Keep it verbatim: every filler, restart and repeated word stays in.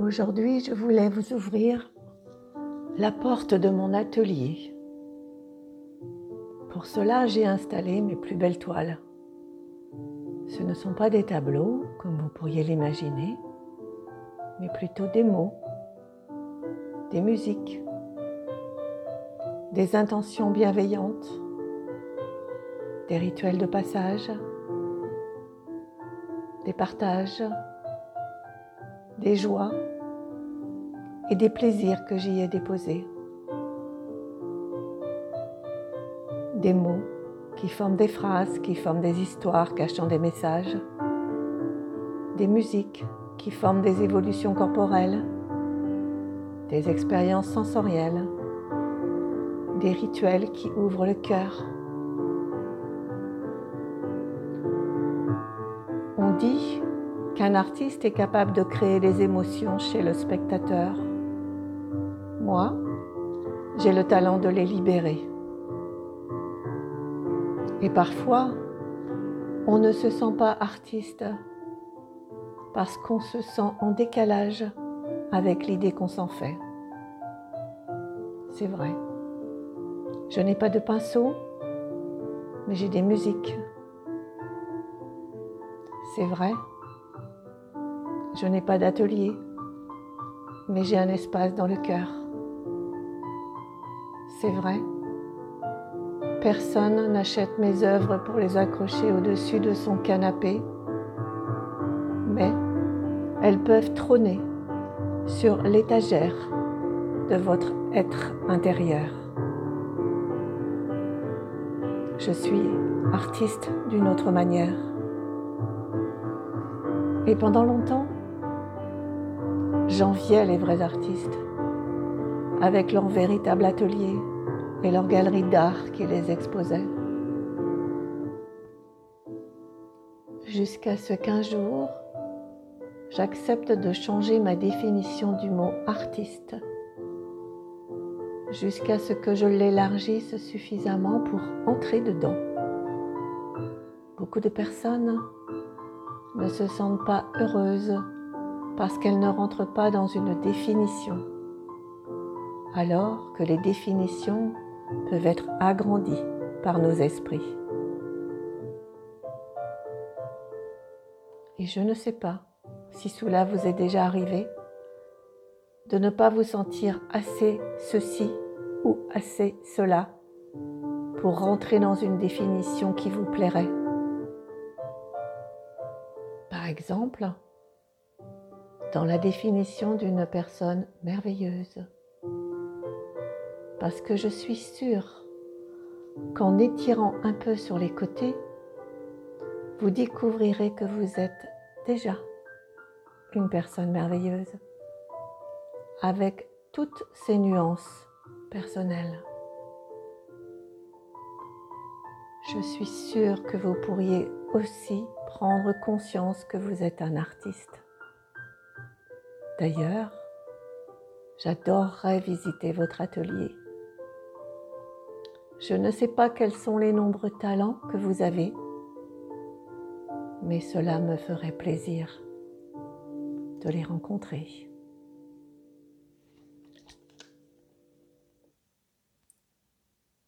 Aujourd'hui, je voulais vous ouvrir la porte de mon atelier. Pour cela, j'ai installé mes plus belles toiles. Ce ne sont pas des tableaux, comme vous pourriez l'imaginer, mais plutôt des mots, des musiques, des intentions bienveillantes, des rituels de passage, des partages, des joies et des plaisirs que j'y ai déposés. Des mots qui forment des phrases, qui forment des histoires cachant des messages, des musiques qui forment des évolutions corporelles, des expériences sensorielles, des rituels qui ouvrent le cœur. On dit qu'un artiste est capable de créer des émotions chez le spectateur. Moi, j'ai le talent de les libérer. Et parfois, on ne se sent pas artiste parce qu'on se sent en décalage avec l'idée qu'on s'en fait. C'est vrai. Je n'ai pas de pinceau, mais j'ai des musiques. C'est vrai. Je n'ai pas d'atelier, mais j'ai un espace dans le cœur. C'est vrai. Personne n'achète mes œuvres pour les accrocher au-dessus de son canapé, mais elles peuvent trôner sur l'étagère de votre être intérieur. Je suis artiste d'une autre manière. Et pendant longtemps, j'enviais les vrais artistes, avec leur véritable atelier et leur galerie d'art qui les exposait. Jusqu'à ce qu'un jour, j'accepte de changer ma définition du mot artiste, jusqu'à ce que je l'élargisse suffisamment pour entrer dedans. Beaucoup de personnes ne se sentent pas heureuses parce qu'elles ne rentrent pas dans une définition, alors que les définitions peuvent être agrandies par nos esprits. Et je ne sais pas si cela vous est déjà arrivé, de ne pas vous sentir assez ceci ou assez cela pour rentrer dans une définition qui vous plairait. Par exemple, dans la définition d'une personne merveilleuse. Parce que je suis sûre qu'en étirant un peu sur les côtés, vous découvrirez que vous êtes déjà une personne merveilleuse, avec toutes ses nuances personnelles. Je suis sûre que vous pourriez aussi prendre conscience que vous êtes un artiste. D'ailleurs, j'adorerais visiter votre atelier. Je ne sais pas quels sont les nombreux talents que vous avez, mais cela me ferait plaisir de les rencontrer.